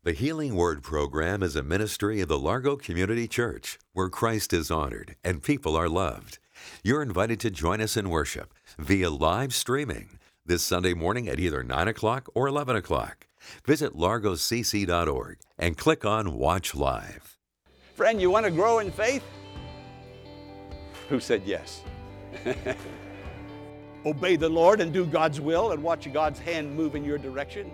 The Healing Word program is a ministry of the Largo Community Church, where Christ is honored and people are loved. You're invited to join us in worship via live streaming this Sunday morning at either 9 o'clock or 11 o'clock. Visit largocc.org and click on Watch Live. Friend, you want to grow in faith? Who said yes? Obey the Lord and do God's will and watch God's hand move in your direction.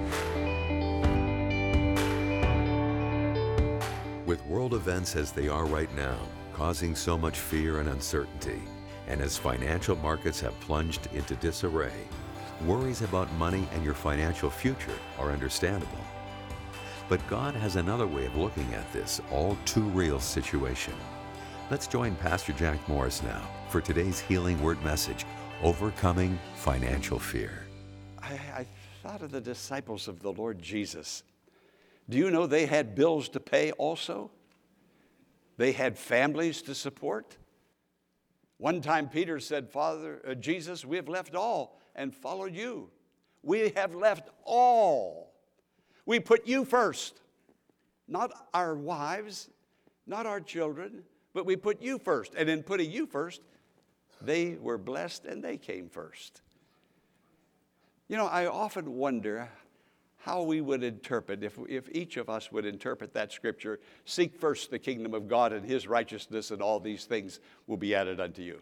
With world events as they are right now, causing so much fear and uncertainty, and as financial markets have plunged into disarray, worries about money and your financial future are understandable. But God has another way of looking at this all too real situation. Let's join Pastor Jack Morris now for today's Healing Word message, Overcoming Financial Fear. I thought of the disciples of the Lord Jesus. Do you know they had bills to pay also? They had families to support. One time Peter said, Jesus, we have left all and followed you. We have left all. We put you first. Not our wives, not our children, but we put you first. And in putting you first, they were blessed and they came first. You know, I often wonder how we would interpret, if each of us would interpret that scripture, seek first the kingdom of God and his righteousness, and all these things will be added unto you.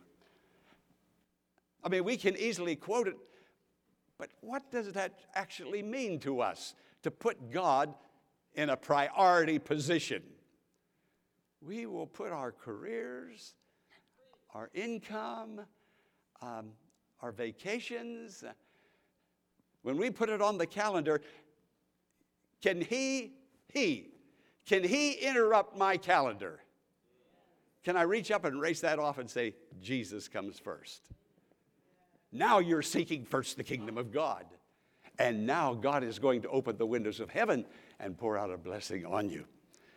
I mean, we can easily quote it, but what does that actually mean to us, to put God in a priority position? We will put our careers, our income, our vacations. When we put it on the calendar, can he interrupt my calendar? Can I reach up and erase that off and say, Jesus comes first? Now you're seeking first the kingdom of God. And now God is going to open the windows of heaven and pour out a blessing on you.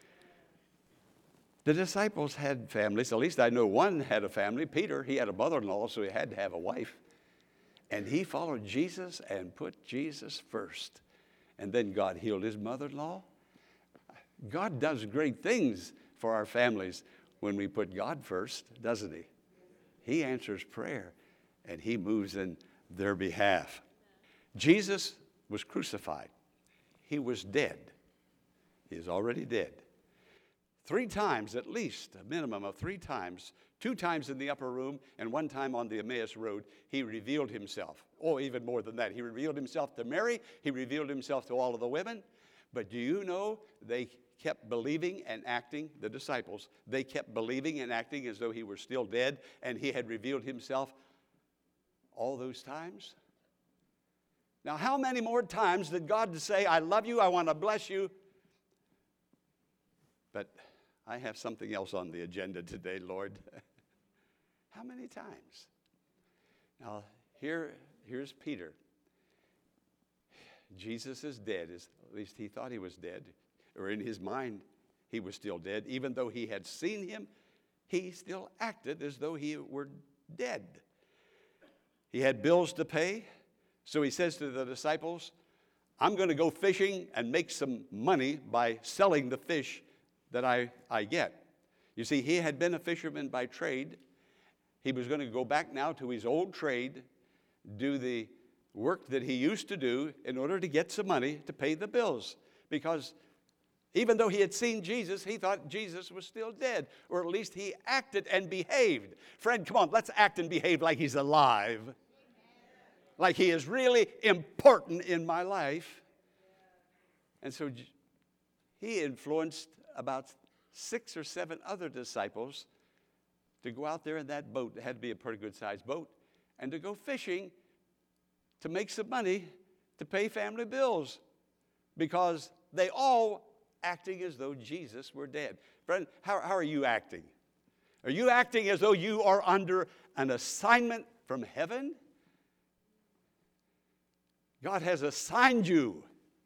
The disciples had families. At least I know one had a family. Peter, he had a mother-in-law, so he had to have a wife. And he followed Jesus and put Jesus first. And then God healed his mother-in-law. God does great things for our families when we put God first, doesn't he? He answers prayer, and he moves in their behalf. Jesus was crucified. He was dead. He is already dead. 3 times, at least, a minimum of 3 times, 2 times in the upper room and 1 time on the Emmaus Road, he revealed himself. Oh, even more than that. He revealed himself to Mary. He revealed himself to all of the women. But do you know they kept believing and acting, the disciples, they kept believing and acting as though he were still dead and he had revealed himself all those times? Now, how many more times did God say, I love you, I want to bless you, but I have something else on the agenda today, Lord? How many times? Now, here's Peter. Jesus is dead. At least he thought he was dead. Or in his mind, he was still dead. Even though he had seen him, he still acted as though he were dead. He had bills to pay. So he says to the disciples, I'm going to go fishing and make some money by selling the fish that I get. You see, he had been a fisherman by trade. He was going to go back now to his old trade, do the work that he used to do in order to get some money to pay the bills. Because even though he had seen Jesus, he thought Jesus was still dead, or at least he acted and behaved. Friend, come on, let's act and behave like he's alive. Like he is really important in my life. And so he influenced about 6 or 7 other disciples to go out there in that boat. It had to be a pretty good-sized boat. And to go fishing to make some money to pay family bills. Because they all acting as though Jesus were dead. Friend, how are you acting? Are you acting as though you are under an assignment from heaven? God has assigned you.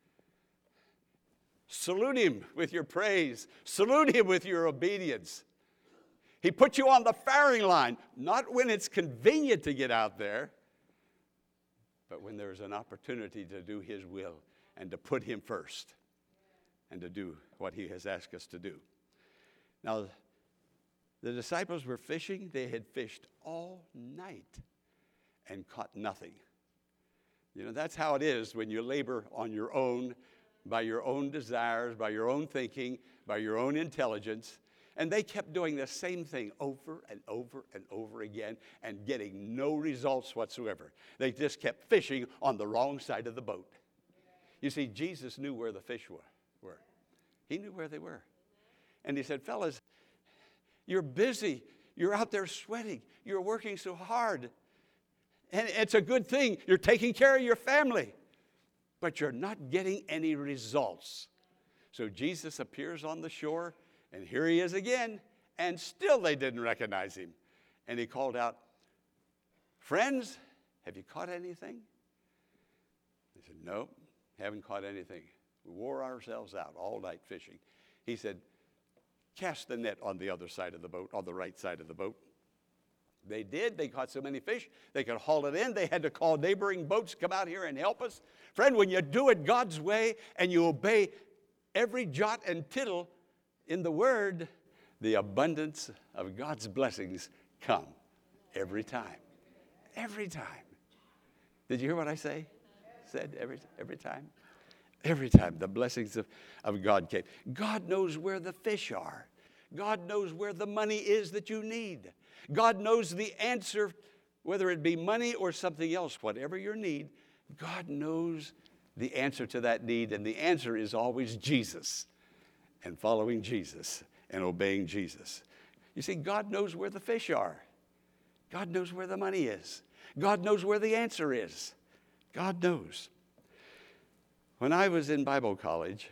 Salute him with your praise. Salute him with your obedience. He put you on the firing line, not when it's convenient to get out there, but when there's an opportunity to do his will and to put him first. and to do what he has asked us to do. Now, the disciples were fishing. They had fished all night and caught nothing. You know, that's how it is when you labor on your own, by your own desires, by your own thinking, by your own intelligence. And they kept doing the same thing over and over and over again and getting no results whatsoever. They just kept fishing on the wrong side of the boat. You see, Jesus knew where the fish were. He knew where they were. And he said, fellas, you're busy. You're out there sweating. You're working so hard. And it's a good thing. You're taking care of your family. But you're not getting any results. So Jesus appears on the shore, and here he is again, and still they didn't recognize him. And he called out, friends, have you caught anything? They said, no, haven't caught anything. We wore ourselves out all night fishing. He said, cast the net on the other side of the boat, on the right side of the boat. They did. They caught so many fish, they could haul it in. They had to call neighboring boats to come out here and help us. Friend, when you do it God's way and you obey every jot and tittle in the Word, the abundance of God's blessings come every time. Every time. Did you hear what I said every time? Every time the blessings of God came. God knows where the fish are. God knows where the money is that you need. God knows the answer, whether it be money or something else, whatever your need, God knows the answer to that need, and the answer is always Jesus and following Jesus and obeying Jesus. You see, God knows where the fish are. God knows where the money is. God knows where the answer is. God knows. When I was in Bible college,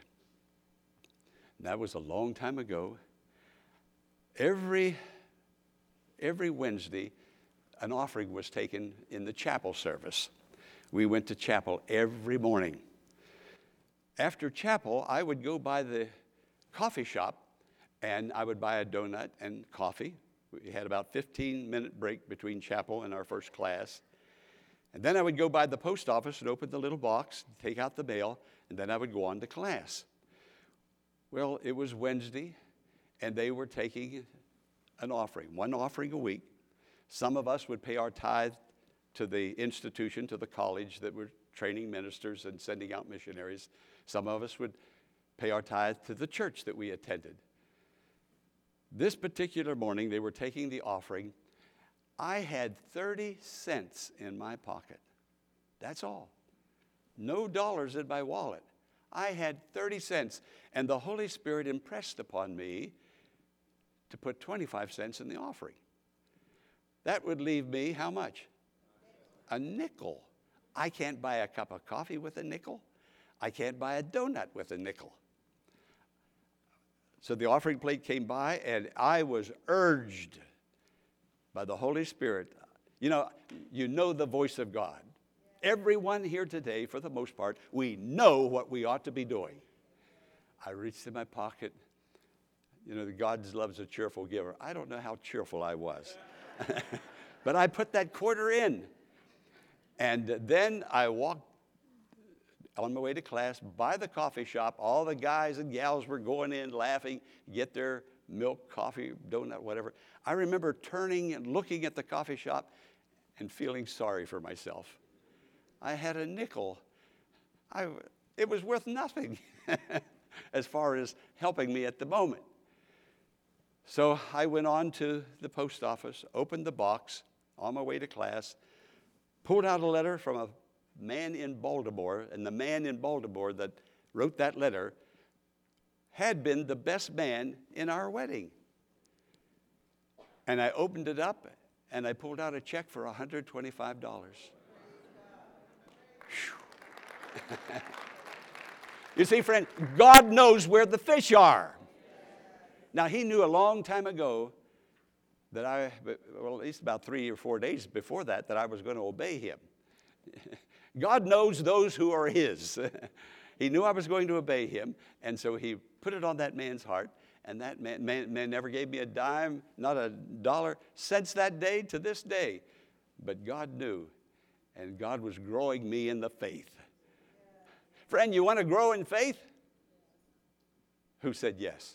and that was a long time ago, every Wednesday, an offering was taken in the chapel service. We went to chapel every morning. After chapel, I would go by the coffee shop, and I would buy a donut and coffee. We had about a 15-minute break between chapel and our first class. And then I would go by the post office and open the little box, take out the mail, and then I would go on to class. Well, it was Wednesday, and they were taking an offering, one offering a week. Some of us would pay our tithe to the institution, to the college that were training ministers and sending out missionaries. Some of us would pay our tithe to the church that we attended. This particular morning, they were taking the offering. I had 30 cents in my pocket. That's all. No dollars in my wallet. I had 30 cents, and the Holy Spirit impressed upon me to put 25 cents in the offering. That would leave me how much? A nickel. I can't buy a cup of coffee with a nickel. I can't buy a donut with a nickel. So the offering plate came by, and I was urged by the Holy Spirit. You know the voice of God. Everyone here today, for the most part, we know what we ought to be doing. I reached in my pocket. You know, God loves a cheerful giver. I don't know how cheerful I was. But I put that quarter in. And then I walked on my way to class by the coffee shop. All the guys and gals were going in laughing, get their milk, coffee, donut, whatever. I remember turning and looking at the coffee shop and feeling sorry for myself. I had a nickel. It was worth nothing as far as helping me at the moment. So I went on to the post office, opened the box on my way to class, pulled out a letter from a man in Baltimore, and the man in Baltimore that wrote that letter had been the best man in our wedding. And I opened it up, and I pulled out a check for $125. You see, friend, God knows where the fish are. Now, he knew a long time ago that at least about 3 or 4 days before that I was going to obey him. God knows those who are his. He knew I was going to obey him, and so he put it on that man's heart, and that man never gave me a dime, not a dollar, since that day to this day. But God knew, and God was growing me in the faith. Friend, you want to grow in faith? Who said yes?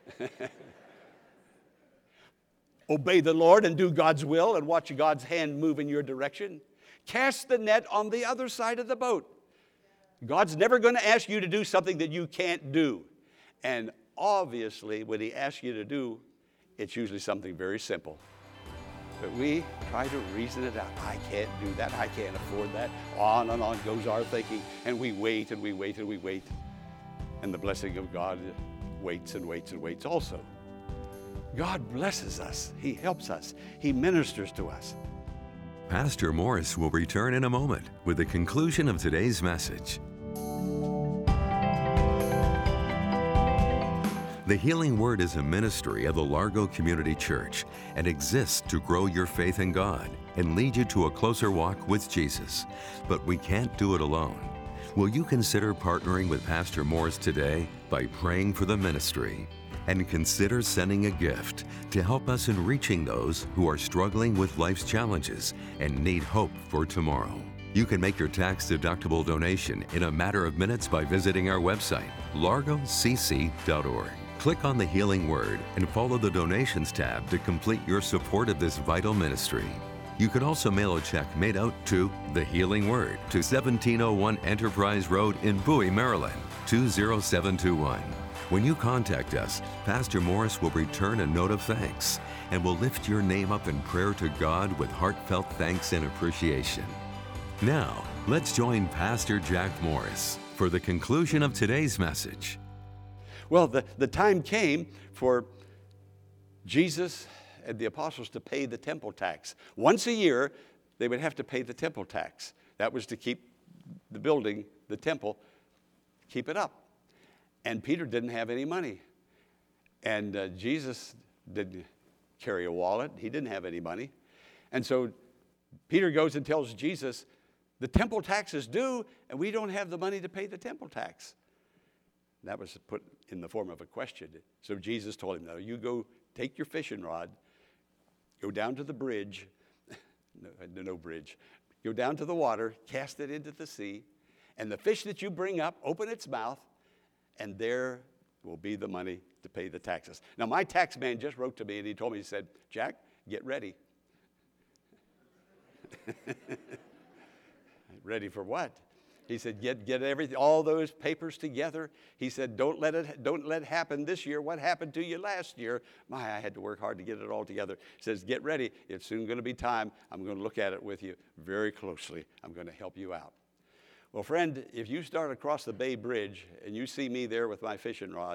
Obey the Lord and do God's will and watch God's hand move in your direction. Cast the net on the other side of the boat. God's never going to ask you to do something that you can't do. And obviously, when he asks you to do, it's usually something very simple. But we try to reason it out. I can't do that. I can't afford that. On and on goes our thinking. And we wait and we wait and we wait. And the blessing of God waits and waits and waits also. God blesses us. He helps us. He ministers to us. Pastor Morris will return in a moment with the conclusion of today's message. The Healing Word is a ministry of the Largo Community Church and exists to grow your faith in God and lead you to a closer walk with Jesus. But we can't do it alone. Will you consider partnering with Pastor Morris today by praying for the ministry? And consider sending a gift to help us in reaching those who are struggling with life's challenges and need hope for tomorrow. You can make your tax-deductible donation in a matter of minutes by visiting our website, largocc.org. Click on the Healing Word and follow the Donations tab to complete your support of this vital ministry. You can also mail a check made out to The Healing Word to 1701 Enterprise Road in Bowie, Maryland, 20721. When you contact us, Pastor Morris will return a note of thanks and will lift your name up in prayer to God with heartfelt thanks and appreciation. Now, let's join Pastor Jack Morris for the conclusion of today's message. Well, the time came for Jesus and the apostles to pay the temple tax. Once a year, they would have to pay the temple tax. That was to keep the building, the temple, keep it up. And Peter didn't have any money. And Jesus didn't carry a wallet. He didn't have any money. And so Peter goes and tells Jesus, the temple tax is due, and we don't have the money to pay the temple tax. That was put in the form of a question. So Jesus told him, no, you go take your fishing rod, go down to the bridge, no bridge, go down to the water, cast it into the sea, and the fish that you bring up, open its mouth, and there will be the money to pay the taxes. Now, my tax man just wrote to me, and he told me, he said, Jack, get ready. Ready for what? He said, get everything, all those papers together. He said, don't let it happen this year. What happened to you last year? I had to work hard to get it all together. He says, get ready. It's soon going to be time. I'm going to look at it with you very closely. I'm going to help you out. Well, friend, if you start across the Bay Bridge and you see me there with my fishing rod,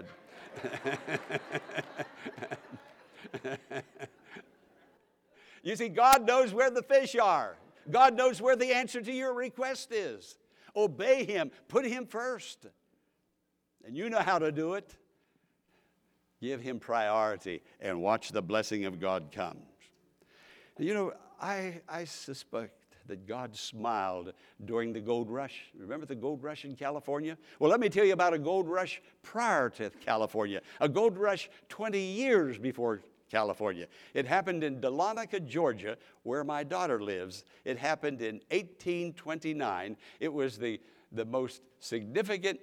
you see, God knows where the fish are. God knows where the answer to your request is. Obey him. Put him first. And you know how to do it. Give him priority and watch the blessing of God come. You know, I suspect that God smiled during the gold rush. Remember the gold rush in California? Well, let me tell you about a gold rush prior to California, a gold rush 20 years before California. It happened in Dahlonega, Georgia, where my daughter lives. It happened in 1829. It was the most significant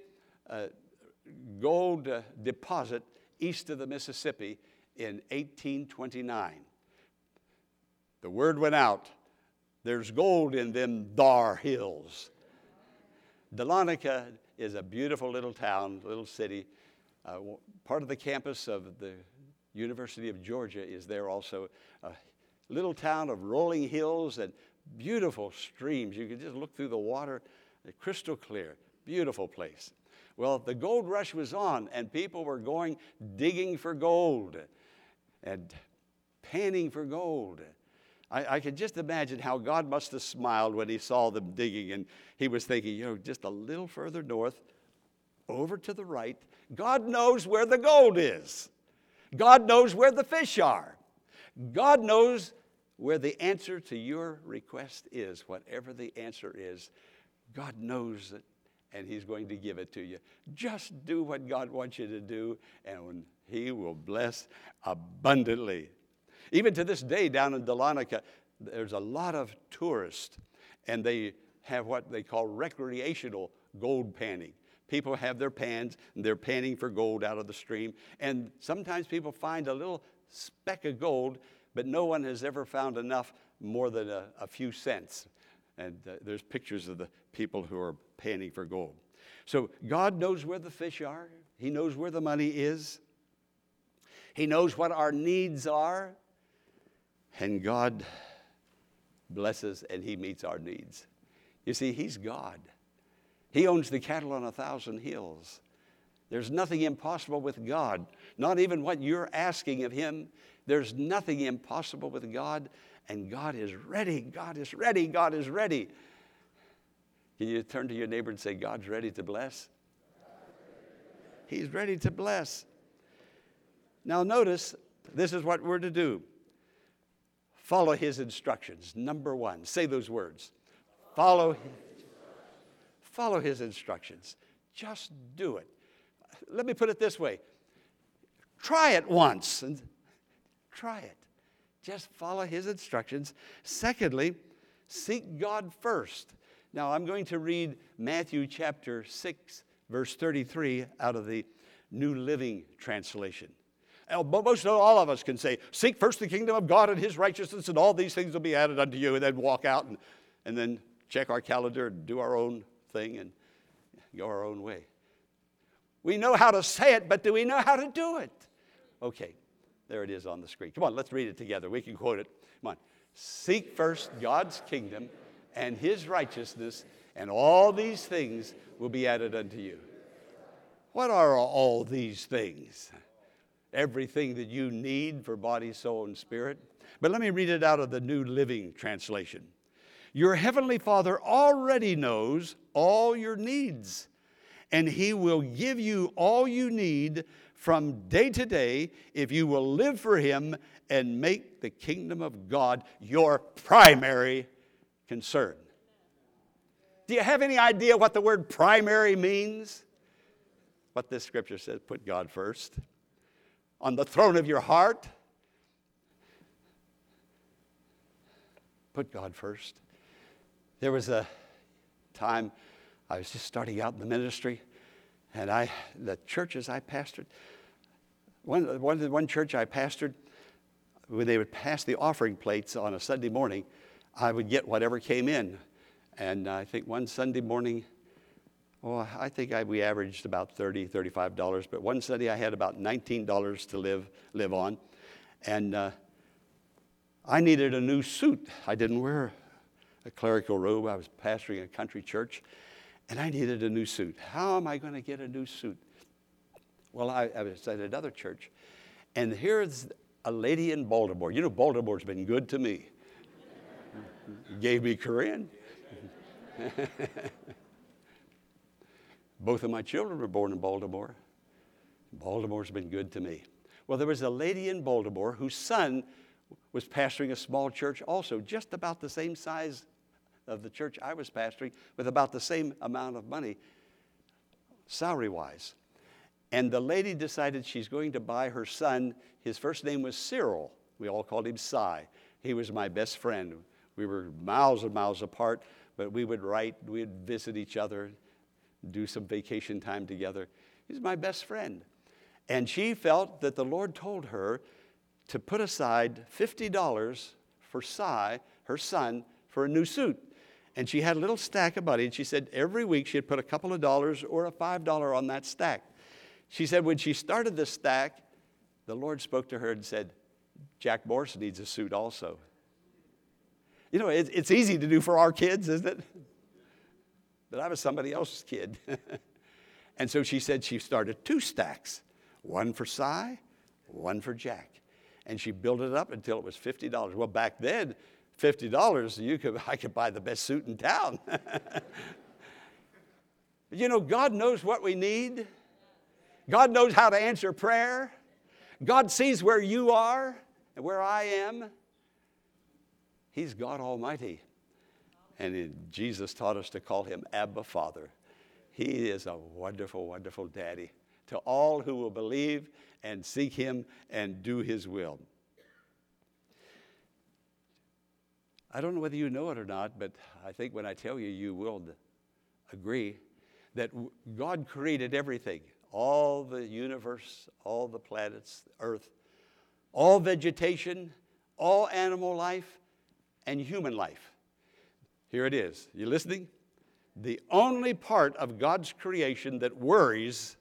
gold deposit east of the Mississippi in 1829. The word went out, there's gold in them thar hills. Dahlonega is a beautiful little town, little city. Part of the campus of the University of Georgia is there also. A little town of rolling hills and beautiful streams. You can just look through the water, crystal clear, beautiful place. Well, the gold rush was on, and people were going digging for gold and panning for gold. I could just imagine how God must have smiled when he saw them digging, and he was thinking, you know, just a little further north, over to the right, God knows where the gold is. God knows where the fish are. God knows where the answer to your request is. Whatever the answer is, God knows it, and he's going to give it to you. Just do what God wants you to do, and he will bless abundantly. Even to this day down in Dahlonega, there's a lot of tourists, and they have what they call recreational gold panning. People have their pans, and they're panning for gold out of the stream. And sometimes people find a little speck of gold, but no one has ever found enough more than a few cents. And there's pictures of the people who are panning for gold. So God knows where the fish are. He knows where the money is. He knows what our needs are. And God blesses and He meets our needs. You see, He's God. He owns the cattle on 1,000 hills. There's nothing impossible with God. Not even what you're asking of Him. There's nothing impossible with God. And God is ready. God is ready. God is ready. Can you turn to your neighbor and say, God's ready to bless? He's ready to bless. Now notice, this is what we're to do. Follow His instructions. Number one, say those words. Follow His instructions. Just do it. Let me put it this way. Try it once and try it. Just follow His instructions. Secondly, seek God first. Now, I'm going to read Matthew chapter 6, verse 33 out of the New Living Translation. Most all of us can say, seek first the kingdom of God and His righteousness, and all these things will be added unto you, and then walk out and then check our calendar and do our own thing and go our own way. We know how to say it, but do we know how to do it? Okay, there it is on the screen. Come on, let's read it together. We can quote it. Come on. Seek first God's kingdom and His righteousness, and all these things will be added unto you. What are all these things? Everything that you need for body, soul, and spirit. But let me read it out of the New Living Translation. Your heavenly Father already knows all your needs, and He will give you all you need from day to day if you will live for Him and make the kingdom of God your primary concern. Do you have any idea what the word primary means? What this scripture says, put God first. On the throne of your heart, put God first. There was a time I was just starting out in the ministry, and the churches I pastored, one church I pastored, when they would pass the offering plates on a Sunday morning, I would get whatever came in. And I think one Sunday morning, I think we averaged about $30, $35, but one Sunday I had about $19 to live on. And I needed a new suit. I didn't wear a clerical robe. I was pastoring a country church, and I needed a new suit. How am I going to get a new suit? Well, I was at another church, and here's a lady in Baltimore. You know, Baltimore's been good to me. Gave me Korean. Both of my children were born in Baltimore. Baltimore's been good to me. Well, there was a lady in Baltimore whose son was pastoring a small church also, just about the same size of the church I was pastoring, with about the same amount of money, salary-wise. And the lady decided she's going to buy her son, his first name was Cyril. We all called him Cy. He was my best friend. We were miles and miles apart, but we would write, we'd visit each other, do some vacation time together. He's my best friend. And she felt that the Lord told her to put aside $50 for Cy, her son, for a new suit. And she had a little stack of money, and she said every week she'd put a couple of dollars or a $5 on that stack. She said when she started the stack, the Lord spoke to her and said, Jack Morris needs a suit also. You know, it's easy to do for our kids, isn't it? But I was somebody else's kid. And so she said she started 2 stacks, one for Cy, one for Jack. And she built it up until it was $50. Well, back then, $50, I could buy the best suit in town. You know, God knows what we need. God knows how to answer prayer. God sees where you are and where I am. He's God Almighty. And Jesus taught us to call Him Abba Father. He is a wonderful, wonderful daddy to all who will believe and seek Him and do His will. I don't know whether you know it or not, but I think when I tell you, you will agree that God created everything, all the universe, all the planets, Earth, all vegetation, all animal life, and human life. Here it is. You listening? The only part of God's creation that worries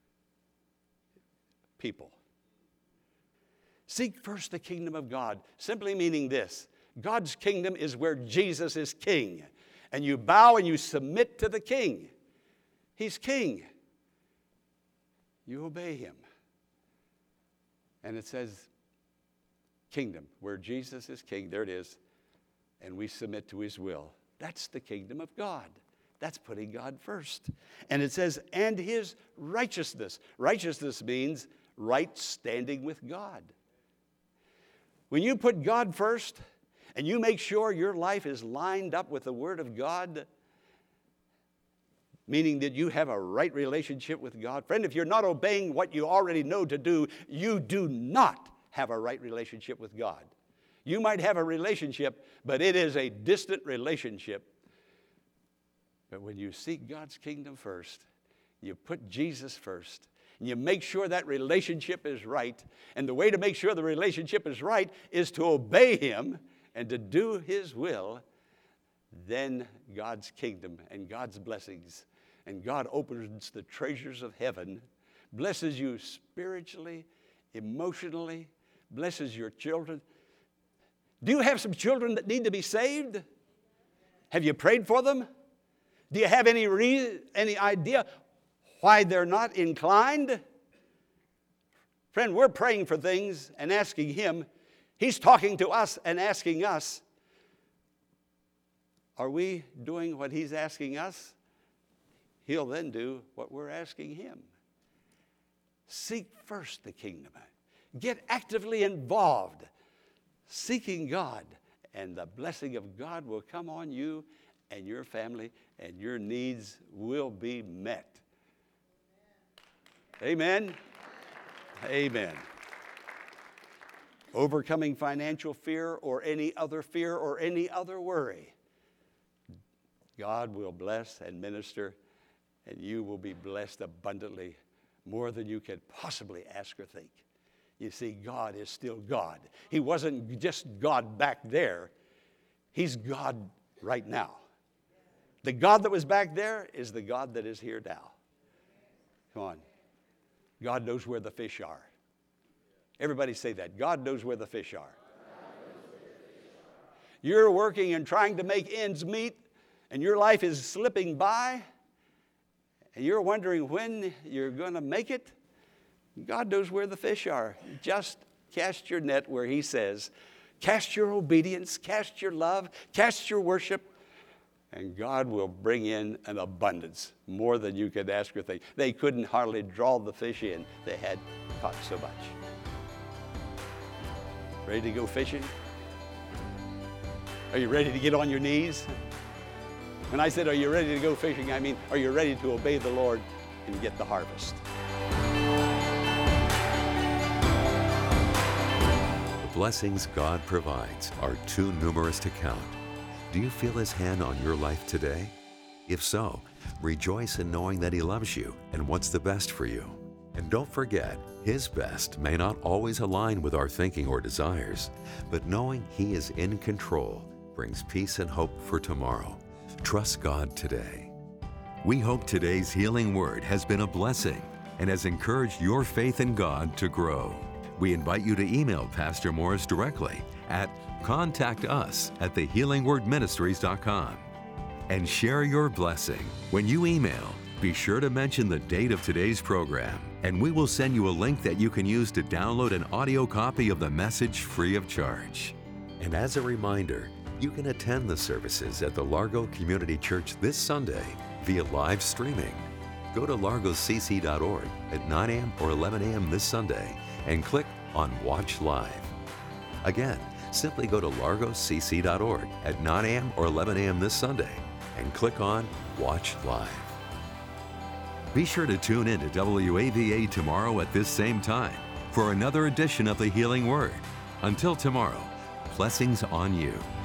people. Seek first the kingdom of God, simply meaning this: God's kingdom is where Jesus is king, and you bow and you submit to the king. He's king. You obey him. And it says kingdom, where Jesus is king, there it is, and we submit to his will. That's the kingdom of God. That's putting God first. And it says, and his righteousness. Righteousness means right standing with God. When you put God first and you make sure your life is lined up with the Word of God, meaning that you have a right relationship with God. Friend, if you're not obeying what you already know to do, you do not have a right relationship with God. You might have a relationship, but it is a distant relationship. But when you seek God's kingdom first, you put Jesus first, and you make sure that relationship is right, and the way to make sure the relationship is right is to obey him and to do his will, then God's kingdom and God's blessings, and God opens the treasures of heaven, blesses you spiritually, emotionally, blesses your children. Do you have some children that need to be saved? Have you prayed for them? Do you have any idea why they're not inclined? Friend, we're praying for things and asking him. He's talking to us and asking us. Are we doing what he's asking us? He'll then do what we're asking him. Seek first the kingdom. Get actively involved, seeking God, and the blessing of God will come on you and your family, and your needs will be met. Amen? Amen. Overcoming financial fear or any other worry, God will bless and minister, and you will be blessed abundantly, more than you could possibly ask or think. You see, God is still God. He wasn't just God back there. He's God right now. The God that was back there is the God that is here now. Come on. God knows where the fish are. Everybody say that. God knows where the fish are. You're working and trying to make ends meet, and your life is slipping by, and you're wondering when you're going to make it. God knows where the fish are. Just cast your net where he says. Cast your obedience, cast your love, cast your worship, and God will bring in an abundance, more than you could ask or think. They couldn't hardly draw the fish in. They had caught so much. Ready to go fishing? Are you ready to get on your knees? When I said, are you ready to go fishing, I mean, are you ready to obey the Lord and get the harvest? The blessings God provides are too numerous to count. Do you feel his hand on your life today? If so, rejoice in knowing that he loves you and wants the best for you. And don't forget, his best may not always align with our thinking or desires, but knowing he is in control brings peace and hope for tomorrow. Trust God today. We hope today's healing word has been a blessing and has encouraged your faith in God to grow. We invite you to email Pastor Morris directly at contactus@thehealingwordministries.com and share your blessing. When you email, be sure to mention the date of today's program, and we will send you a link that you can use to download an audio copy of the message free of charge. And as a reminder, you can attend the services at the Largo Community Church this Sunday via live streaming. Go to largocc.org at 9 a.m. or 11 a.m. this Sunday and click on Watch Live. Again, simply go to largocc.org at 9 a.m. or 11 a.m. this Sunday and click on Watch Live. Be sure to tune in to WAVA tomorrow at this same time for another edition of the Healing Word. Until tomorrow, blessings on you.